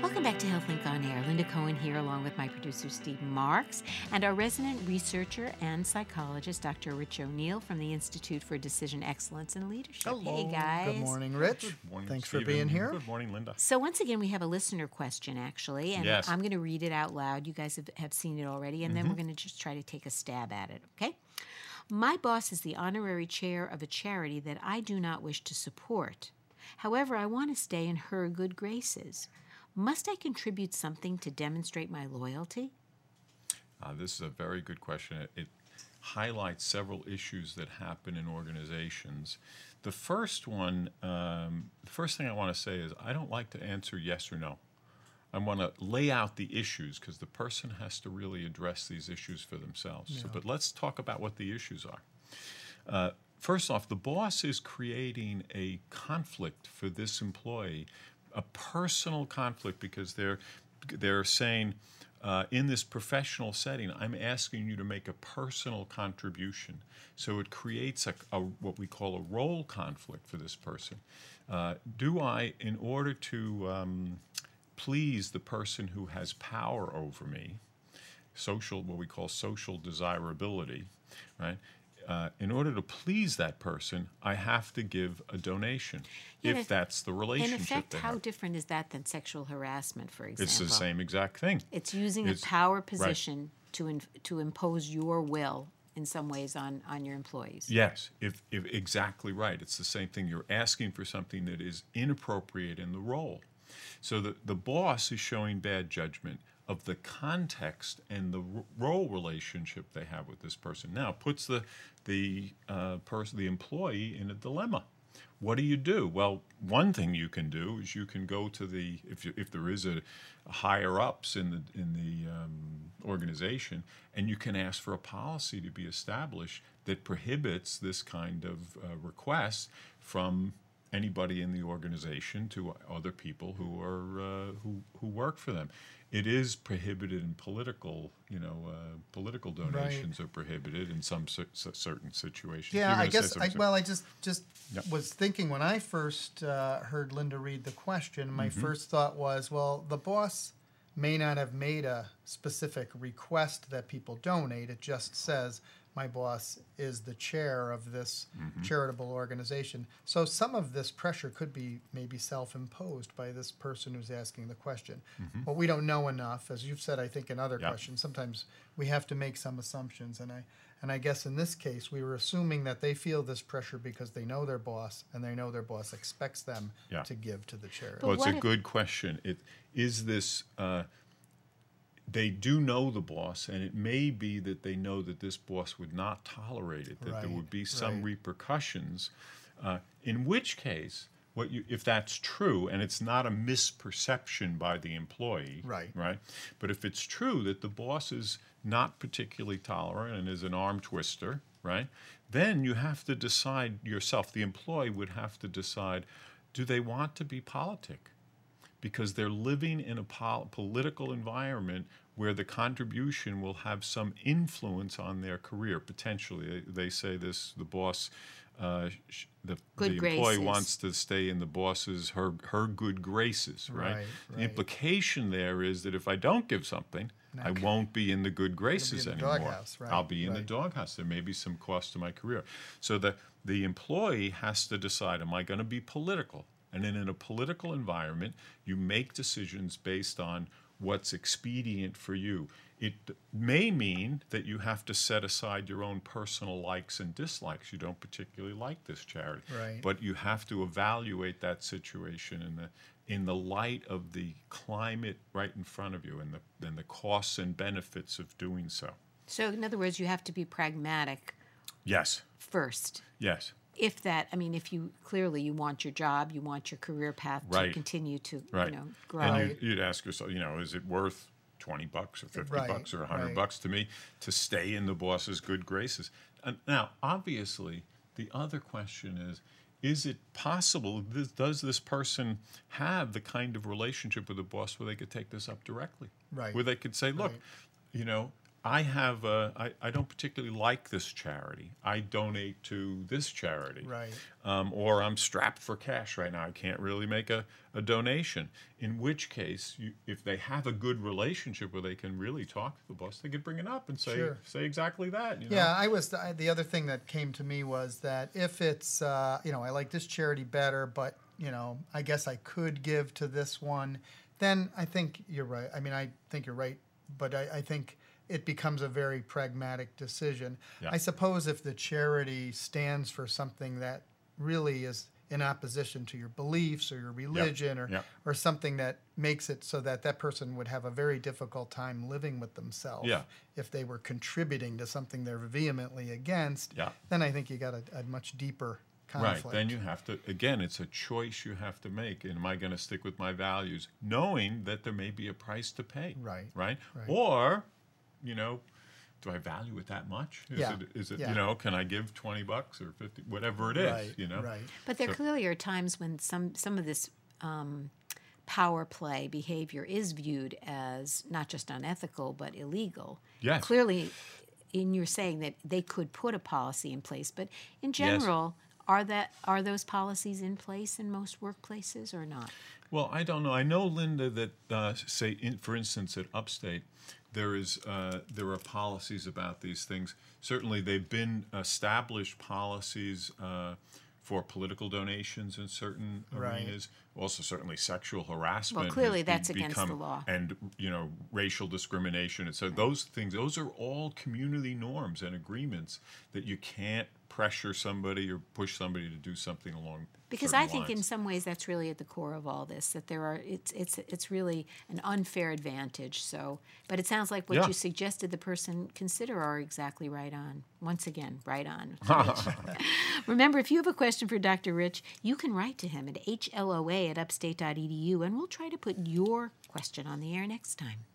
Welcome back to HealthLink on Air. Linda Cohen here, along with my producer, Steve Marks, and our resident researcher and psychologist, Dr. Rich O'Neill from the Institute for Decision Excellence and Leadership. Hello. Hey, guys. Good morning, Rich. Good morning, Thanks Stephen. for being here. Good morning, Linda. So once again, we have a listener question, actually, and Yes. I'm going to read it out loud. You guys have seen it already, and then we're going to just try to take a stab at it, okay? My boss is the honorary chair of a charity that I do not wish to support. However, I want to stay in her good graces. Must I contribute something to demonstrate my loyalty? This is a very good question. It highlights several issues that happen in organizations. The first one, the first thing I want to say is I don't like to answer yes or no. I want to lay out the issues because the person has to really address these issues for themselves. Yeah. But let's talk about what the issues are. First off, the boss is creating a conflict for this employee, a personal conflict, because they're saying, in this professional setting, I'm asking you to make a personal contribution. So it creates a what we call a role conflict for this person. Do I, in order to please the person who has power over me, what we call social desirability, right? In order to please that person, I have to give a donation, if that's the relationship. In effect, they how have. different is that than sexual harassment, for example? It's the same exact thing. It's using a power position to impose your will in some ways on your employees. Yes, if exactly right. It's the same thing. You're asking for something that is inappropriate in the role. So the boss is showing bad judgment of the context and the role relationship they have with this person. Now it puts the employee in a dilemma. What do you do? Well, one thing you can do is you can go to if there is a higher ups in the organization, and you can ask for a policy to be established that prohibits this kind of request from anybody in the organization to other people who are who work for them. It is prohibited in political donations are prohibited in some certain situations. Yeah, I just Yep. was thinking when I first heard Linda read the question, my first thought was, well, the boss may not have made a specific request that people donate. It just says, my boss is the chair of this charitable organization. So some of this pressure could be maybe self-imposed by this person who's asking the question. But we don't know enough. As you've said, I think in other questions, sometimes we have to make some assumptions. And I guess in this case, we were assuming that they feel this pressure because they know their boss, and they know their boss expects them to give to the charity. Well, it's a good question. Is this... They do know the boss, and it may be that they know that this boss would not tolerate it, that there would be some repercussions, in which case, if that's true, and it's not a misperception by the employee, right? But if it's true that the boss is not particularly tolerant and is an arm twister, right? Then you have to decide yourself. The employee would have to decide, do they want to be politic? Because they're living in a political environment where the contribution will have some influence on their career, potentially. They say this, the boss, the employee wants to stay in the boss's, her good graces, right? The implication there is that if I don't give something, I won't be in the good graces anymore. Doghouse, I'll be in the doghouse. There may be some cost to my career. So the employee has to decide, am I going to be political? And then in a political environment, you make decisions based on what's expedient for you. It may mean that you have to set aside your own personal likes and dislikes. You don't particularly like this charity. But you have to evaluate that situation in the light of the climate right in front of you and the costs and benefits of doing so. So in other words, you have to be pragmatic. Yes. First. Yes. If you clearly you want your job, you want your career path to continue to grow. And you'd ask yourself, is it worth $20 or $50 or $100 to me to stay in the boss's good graces? And now, obviously, the other question is it possible? Does this person have the kind of relationship with the boss where they could take this up directly? Where they could say, look, I have I don't particularly like this charity. I donate to this charity. Right. Or I'm strapped for cash right now. I can't really make a donation. In which case, if they have a good relationship where they can really talk to the boss, they could bring it up and say Sure. say exactly that. You know? Yeah, the other thing that came to me was that if it's, I like this charity better, but, I guess I could give to this one, then I think you're right. I mean, I think you're right, but I think it becomes a very pragmatic decision. Yeah. I suppose if the charity stands for something that really is in opposition to your beliefs or your religion or something that makes it so that that person would have a very difficult time living with themselves if they were contributing to something they're vehemently against, then I think you got a much deeper conflict. Right, then you have to, again, it's a choice you have to make. Am I going to stick with my values, knowing that there may be a price to pay? Right? Or, do I value it that much? Is it can I give $20 or $50, whatever it is, Right. But there clearly are times when some of this power play behavior is viewed as not just unethical but illegal. Yes. Clearly, you're saying that they could put a policy in place, but in general, are those policies in place in most workplaces or not? Well, I don't know. I know, Linda, that for instance, at Upstate, there are policies about these things. Certainly, they've been established policies for political donations in certain arenas. Also, certainly sexual harassment. Well, clearly that's against the law. And racial discrimination. And so those are all community norms and agreements that you can't pressure somebody or push somebody to do something along. Because I think in some ways that's really at the core of all this, that it's really an unfair advantage. So, but it sounds like what you suggested the person consider are exactly right on. Once again, right on. Remember, if you have a question for Dr. Rich, you can write to him at hloa@upstate.edu, and we'll try to put your question on the air next time.